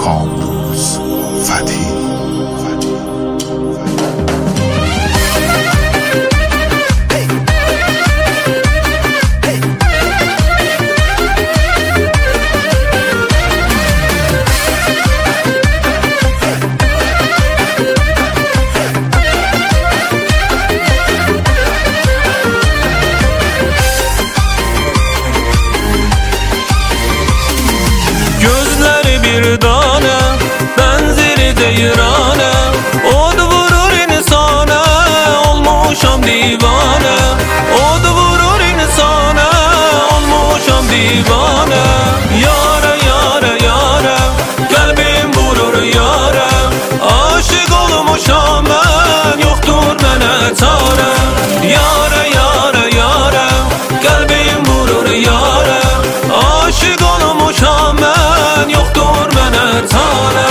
کامروز فتحی. Gözleri bir tane, benzeri deyrane, od vurur insana, olmuşam divane. Od vurur insana, olmuşam divane. Yare yare yare, kalbim vurur yare, aşık olmuşam ben, yoktur bana çare. Yare yare yare, kalbim vurur yare, aşık olmuşam ben, yoktur bana çare.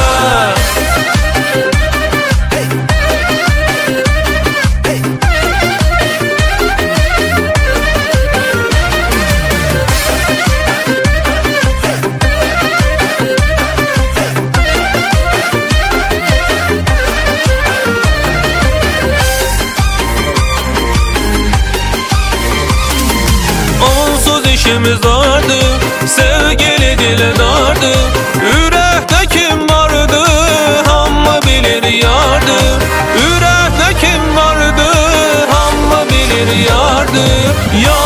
Onsuz işimiz vardı, sevgili dildardı. Yürekte kim vardı, hamma bilir yardı. Yürekte kim vardı, hamma bilir yardı.